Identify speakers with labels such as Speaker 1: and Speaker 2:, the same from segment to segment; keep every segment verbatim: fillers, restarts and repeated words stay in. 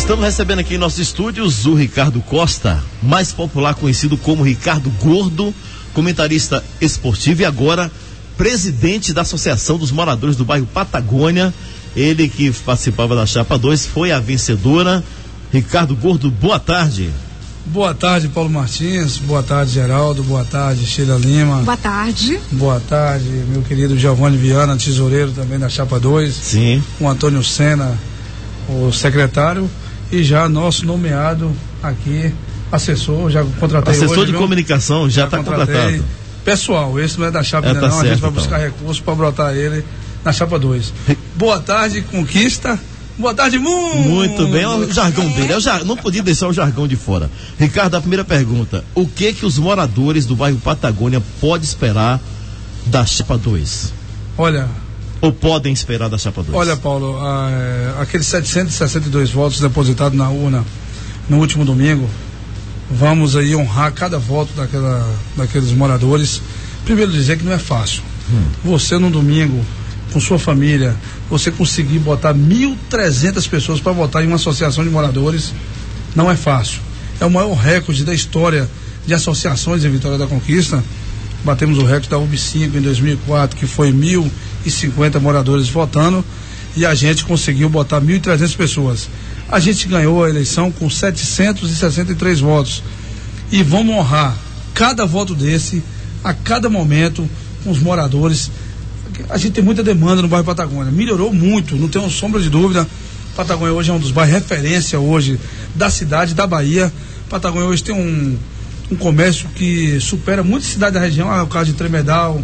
Speaker 1: Estamos recebendo aqui em nossos estúdios o Ricardo Costa, mais popular conhecido como Ricardo Gordo, comentarista esportivo e agora presidente da Associação dos Moradores do Bairro Patagônia. Ele que participava da Chapa dois, foi a vencedora. Ricardo Gordo, boa tarde.
Speaker 2: Boa tarde, Paulo Martins. Boa tarde, Geraldo. Boa tarde, Sheila Lima.
Speaker 3: Boa tarde.
Speaker 2: Boa tarde, meu querido Giovanni Viana, tesoureiro também da Chapa dois.
Speaker 1: Sim.
Speaker 2: O Antônio Sena, o secretário, e já nosso nomeado aqui, assessor, já contratei
Speaker 1: Assessor
Speaker 2: hoje,
Speaker 1: de
Speaker 2: viu?
Speaker 1: comunicação, já está contratado.
Speaker 2: Pessoal, esse não é da Chapa
Speaker 1: é,
Speaker 2: ainda
Speaker 1: tá
Speaker 2: não,
Speaker 1: certo,
Speaker 2: a gente vai
Speaker 1: então.
Speaker 2: buscar recursos para brotar ele na Chapa dois. Boa tarde, Conquista. Boa tarde, mundo.
Speaker 1: Muito bem, é o jargão dele, é o jar... não podia deixar o jargão de fora. Ricardo, a primeira pergunta: o que que os moradores do bairro Patagônia podem esperar da Chapa dois?
Speaker 2: Olha,
Speaker 1: ou podem esperar da Chapa dois?
Speaker 2: Olha, Paulo, a, aqueles setecentos e sessenta e dois votos depositados na urna no último domingo, vamos aí honrar cada voto daquela, daqueles moradores. Primeiro dizer que não é fácil. Hum. Você no domingo, com sua família, você conseguir botar mil e trezentas pessoas para votar em uma associação de moradores, não é fácil. É o maior recorde da história de associações em Vitória da Conquista. Batemos o recorde da U B cinco em dois mil e quatro, que foi mil e cinquenta moradores votando, e a gente conseguiu botar mil e trezentas pessoas. A gente ganhou a eleição com setecentos e sessenta e três votos. E vamos honrar cada voto desse, a cada momento, com os moradores. A gente tem muita demanda no bairro Patagônia. Melhorou muito, não tenho sombra de dúvida. Patagônia hoje é um dos bairros referência hoje da cidade, da Bahia. Patagônia hoje tem um, um comércio que supera muitas cidades da região. Ah, o caso de Tremedal.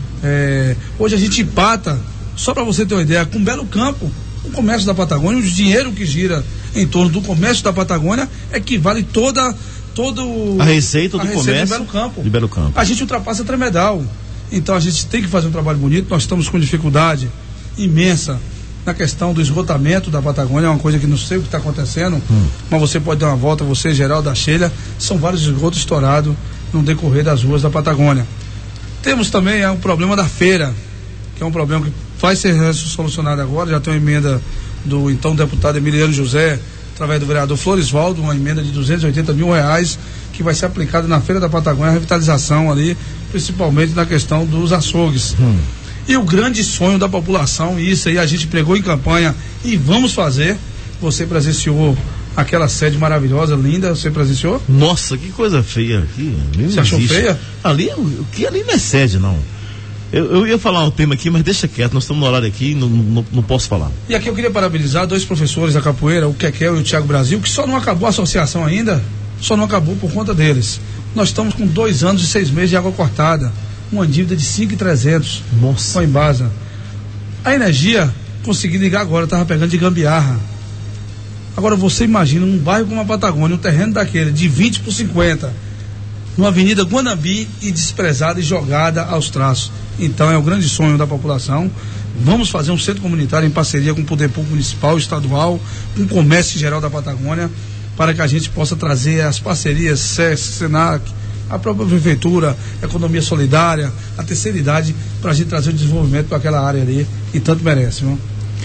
Speaker 2: É, hoje a gente empata, só para você ter uma ideia, com Belo Campo. O comércio da Patagônia, o dinheiro que gira em torno do comércio da Patagônia equivale toda, todo
Speaker 1: a receita do
Speaker 2: a receita
Speaker 1: comércio
Speaker 2: de Belo Campo.
Speaker 1: de Belo Campo.
Speaker 2: A gente ultrapassa Tremedal. Então a gente tem que fazer um trabalho bonito. Nós estamos com dificuldade imensa na questão do esgotamento da Patagônia. É uma coisa que não sei o que está acontecendo, hum. mas você pode dar uma volta, você, Geraldo, da Sheila, são vários esgotos estourados no decorrer das ruas da Patagônia. Temos também é, o problema da feira, que é um problema que vai ser solucionado agora. Já tem uma emenda do então deputado Emiliano José, através do vereador Florisvaldo, uma emenda de duzentos e oitenta mil reais, que vai ser aplicada na Feira da Patagônia, a revitalização ali, principalmente na questão dos açougues. Hum. E o grande sonho da população, e isso aí a gente pregou em campanha e vamos fazer. Você presenciou aquela sede maravilhosa, linda, você presenciou?
Speaker 1: Nossa, que coisa feia aqui.
Speaker 2: Você achou feia?
Speaker 1: Ali, o que ali não é sede, não. Eu, eu ia falar um tema aqui, mas deixa quieto, nós estamos no horário aqui e não, não, não posso falar.
Speaker 2: E aqui eu queria parabenizar dois professores da capoeira, o Kekel e o Thiago Brasil, que só não acabou a associação ainda, só não acabou por conta deles. Nós estamos com dois anos e seis meses de água cortada, uma dívida de cinco mil e trezentos.
Speaker 1: Nossa.
Speaker 2: Com a Embasa. A energia, consegui ligar agora, estava pegando de gambiarra. Agora você imagina um bairro como a Patagônia, um terreno daquele, de vinte por cinquenta, numa avenida Guanambi, e desprezada e jogada aos traços. Então é o grande sonho da população. Vamos fazer um centro comunitário em parceria com o Poder Público Municipal, Estadual, com o Comércio Geral da Patagônia, para que a gente possa trazer as parcerias S E S, Senac, a própria Prefeitura, a Economia Solidária, a terceira idade, para a gente trazer o desenvolvimento para aquela área ali, que tanto merece, não?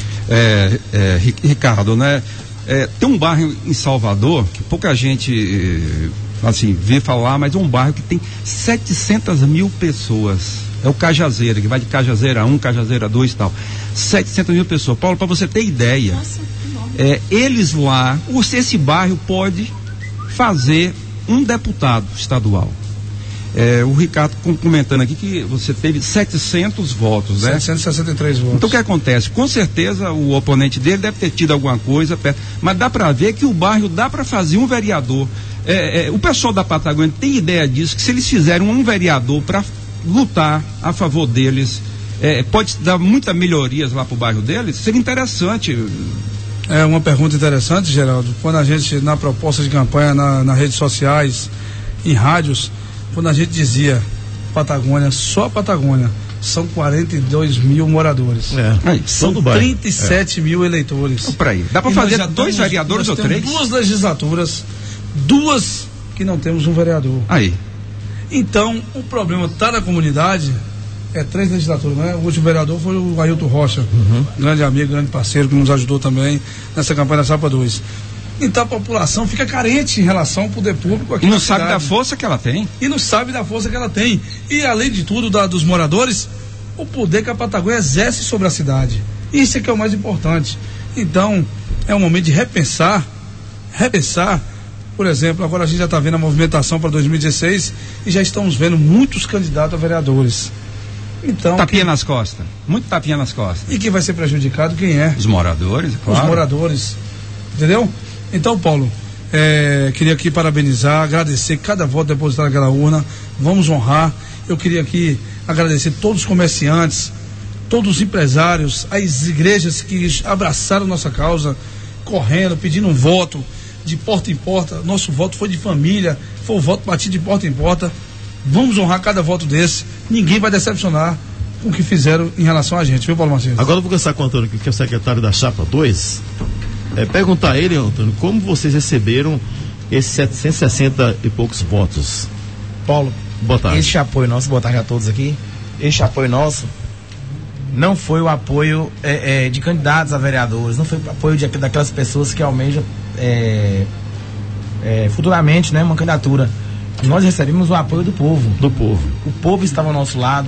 Speaker 4: É, é, Ricardo, né? É, tem um bairro em Salvador que pouca gente assim, vê falar, mas é um bairro que tem setecentas mil pessoas. É o Cajazeira, que vai de Cajazeira um, Cajazeira dois e tal. setecentas mil pessoas. Paulo, para você ter ideia, Nossa, é, eles lá, esse bairro pode fazer um deputado estadual. É, o Ricardo comentando aqui que você teve setecentos votos, né?
Speaker 2: setecentos e sessenta e três votos.
Speaker 4: Então o que acontece? Com certeza o oponente dele deve ter tido alguma coisa, mas dá para ver que o bairro dá para fazer um vereador. É, é, o pessoal da Patagônia tem ideia disso, que se eles fizerem um vereador para lutar a favor deles, é, pode dar muitas melhorias lá para o bairro deles, seria interessante.
Speaker 2: É uma pergunta interessante, Geraldo. Quando a gente, na proposta de campanha, na, nas redes sociais, em rádios, quando a gente dizia Patagônia, só Patagônia, são quarenta e dois mil moradores.
Speaker 1: É. Aí,
Speaker 2: são trinta e sete é. mil eleitores.
Speaker 4: Então, aí. Dá para fazer dois temos, vereadores ou três?
Speaker 2: Duas legislaturas, duas que não temos um vereador.
Speaker 4: Aí.
Speaker 2: Então, o problema está na comunidade, é três legislaturas, né? O último vereador foi o Ailton Rocha, uhum. grande amigo, grande parceiro, que nos ajudou também nessa campanha da Chapa dois. Então a população fica carente em relação ao poder público aqui
Speaker 4: E não
Speaker 2: na
Speaker 4: sabe
Speaker 2: cidade.
Speaker 4: da força que ela tem.
Speaker 2: E não sabe da força que ela tem. E além de tudo, da, dos moradores, o poder que a Patagônia exerce sobre a cidade. Isso é que é o mais importante. Então, é um momento de repensar, repensar. Por exemplo, agora a gente já está vendo a movimentação para dois mil e dezesseis e já estamos vendo muitos candidatos a vereadores. Então,
Speaker 4: Tapinha
Speaker 2: quem,
Speaker 4: nas costas. Muito tapinha nas costas.
Speaker 2: e quem vai ser prejudicado, quem é?
Speaker 4: Os moradores, claro.
Speaker 2: Os moradores. Entendeu? Então, Paulo, é, queria aqui parabenizar, agradecer cada voto depositado naquela urna. Vamos honrar. Eu queria aqui agradecer todos os comerciantes, todos os empresários, as igrejas que abraçaram nossa causa, correndo, pedindo um voto de porta em porta. Nosso voto foi de família, foi o voto batido de porta em porta. Vamos honrar cada voto desse. Ninguém vai decepcionar com o que fizeram em relação a gente, viu, Paulo Martins?
Speaker 1: Agora eu vou conversar com o Antônio, que é o secretário da Chapa dois. É, perguntar a ele, Antônio, como vocês receberam esses setecentos e sessenta e poucos votos?
Speaker 3: Paulo,
Speaker 1: Boa tarde.
Speaker 3: Esse apoio nosso, boa tarde a todos aqui. Este apoio nosso não foi o apoio é, é, de candidatos a vereadores, não foi o apoio de, daquelas pessoas que almejam é, é, futuramente, né, uma candidatura. Nós recebemos o apoio do povo.
Speaker 1: Do povo.
Speaker 3: O povo estava ao nosso lado.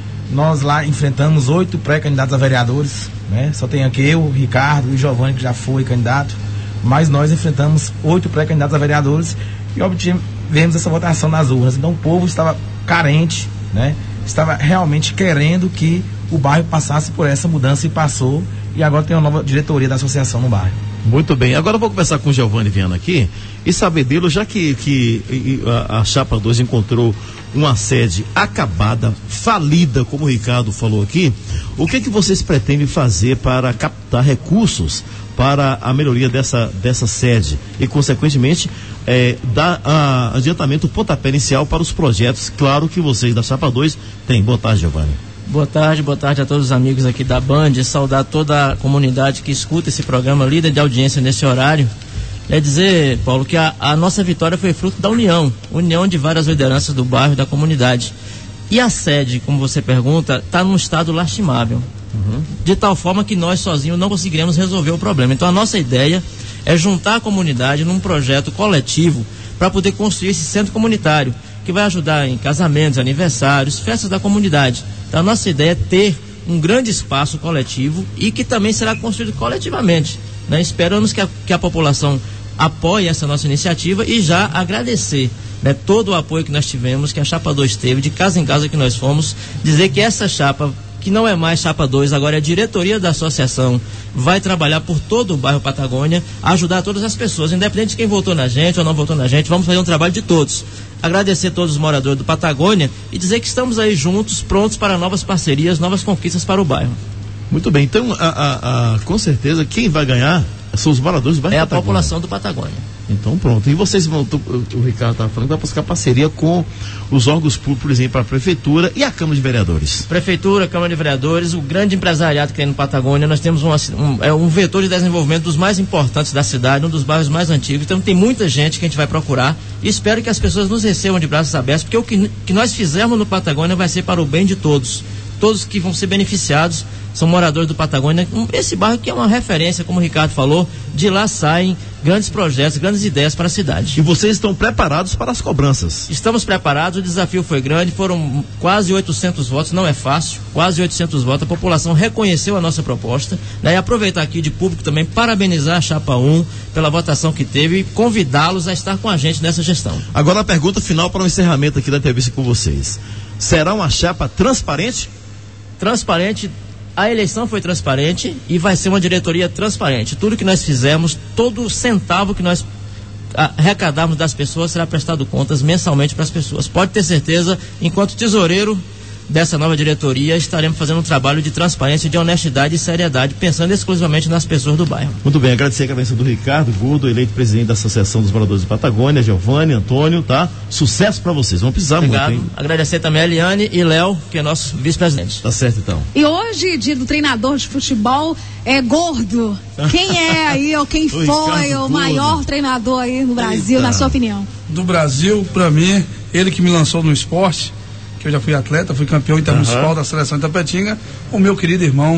Speaker 3: Nós lá enfrentamos oito pré-candidatos a vereadores, né? Só tem aqui eu, o Ricardo e o Giovanni, que já foi candidato. Mas nós enfrentamos oito pré-candidatos a vereadores e obtivemos essa votação nas urnas. Então o povo estava carente, né? Estava realmente querendo que o bairro passasse por essa mudança e passou. E agora tem uma nova diretoria da associação no bairro.
Speaker 1: Muito bem, agora eu vou conversar com o Giovanni Viana aqui e saber dele, já que, que a, a Chapa dois encontrou uma sede acabada, falida, como o Ricardo falou aqui, o que é que vocês pretendem fazer para captar recursos para a melhoria dessa, dessa sede e, consequentemente, é, dar a, adiantamento, o pontapé inicial para os projetos, claro, que vocês da Chapa dois têm. Boa tarde, Giovanni.
Speaker 5: Boa tarde, boa tarde a todos os amigos aqui da Band, saudar toda a comunidade que escuta esse programa, líder de audiência nesse horário. É dizer, Paulo, que a, a nossa vitória foi fruto da união, união de várias lideranças do bairro e da comunidade. E a sede, como você pergunta, está num estado lastimável, uhum. de tal forma que nós sozinhos não conseguiremos resolver o problema. Então a nossa ideia é juntar a comunidade num projeto coletivo para poder construir esse centro comunitário, que vai ajudar em casamentos, aniversários, festas da comunidade. Então a nossa ideia é ter um grande espaço coletivo e que também será construído coletivamente, né? Esperamos que a, que a população apoie essa nossa iniciativa e já agradecer, né, todo o apoio que nós tivemos, que a Chapa dois teve, de casa em casa que nós fomos, dizer que essa chapa, que não é mais Chapa dois, agora é a diretoria da associação, vai trabalhar por todo o bairro Patagônia, ajudar todas as pessoas, independente de quem votou na gente ou não votou na gente, vamos fazer um trabalho de todos. Agradecer a todos os moradores do Patagônia e dizer que estamos aí juntos, prontos para novas parcerias, novas conquistas para o bairro.
Speaker 1: Muito bem, então, a, a, a, com certeza, quem vai ganhar são os moradores do bairro
Speaker 5: É a
Speaker 1: Patagônia.
Speaker 5: população do Patagônia.
Speaker 1: Então pronto, e vocês vão, o, o Ricardo estava falando, vai buscar parceria com os órgãos públicos, por exemplo, a Prefeitura e a Câmara de Vereadores.
Speaker 5: Prefeitura, Câmara de Vereadores, o grande empresariado que tem no Patagônia, nós temos uma, um, é um vetor de desenvolvimento dos mais importantes da cidade, um dos bairros mais antigos, então tem muita gente que a gente vai procurar e espero que as pessoas nos recebam de braços abertos, porque o que, que nós fizermos no Patagônia vai ser para o bem de todos. Todos que vão ser beneficiados são moradores do Patagônia. Esse bairro que é uma referência, como o Ricardo falou, de lá saem grandes projetos, grandes ideias para a cidade.
Speaker 1: E vocês estão preparados para as cobranças?
Speaker 5: Estamos preparados, o desafio foi grande, foram quase oitocentos votos, não é fácil, quase oitocentos votos, a população reconheceu a nossa proposta, né? E aproveitar aqui de público também, parabenizar a Chapa um pela votação que teve e convidá-los a estar com a gente nessa gestão.
Speaker 1: Agora a pergunta final para o encerramento aqui da entrevista com vocês. Será uma chapa transparente?
Speaker 5: Transparente, a eleição foi transparente e vai ser uma diretoria transparente. Tudo que nós fizemos, todo centavo que nós arrecadarmos das pessoas será prestado contas mensalmente para as pessoas. Pode ter certeza, enquanto tesoureiro dessa nova diretoria, estaremos fazendo um trabalho de transparência, de honestidade e seriedade, pensando exclusivamente nas pessoas do bairro.
Speaker 1: Muito bem, agradecer a presença do Ricardo Gordo, eleito presidente da Associação dos Moradores de Patagônia, Giovanni, Antônio, tá? Sucesso para vocês, vão precisar
Speaker 5: Obrigado.
Speaker 1: muito, hein?
Speaker 5: Agradecer também a Eliane e Léo, que é nosso vice-presidente.
Speaker 1: Tá certo, então.
Speaker 6: E hoje, dia do treinador de futebol, é gordo. Quem é aí, ou quem foi o
Speaker 1: Gordo.
Speaker 6: maior treinador aí no Brasil,
Speaker 1: Eita.
Speaker 6: na sua opinião?
Speaker 2: Do Brasil, para mim, ele que me lançou no esporte, que eu já fui atleta, fui campeão intermunicipal
Speaker 1: Uhum.
Speaker 2: da seleção de Itapetinga, o meu querido irmão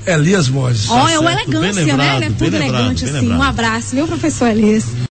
Speaker 2: Elias Borges.
Speaker 6: Ó, é o
Speaker 1: certo, bem
Speaker 6: elegância,
Speaker 1: lembrado,
Speaker 6: né? Ele é
Speaker 1: bem
Speaker 6: tudo
Speaker 1: lembrado,
Speaker 6: elegante
Speaker 1: bem
Speaker 6: assim.
Speaker 1: lembrado.
Speaker 6: Um abraço, meu professor Elias.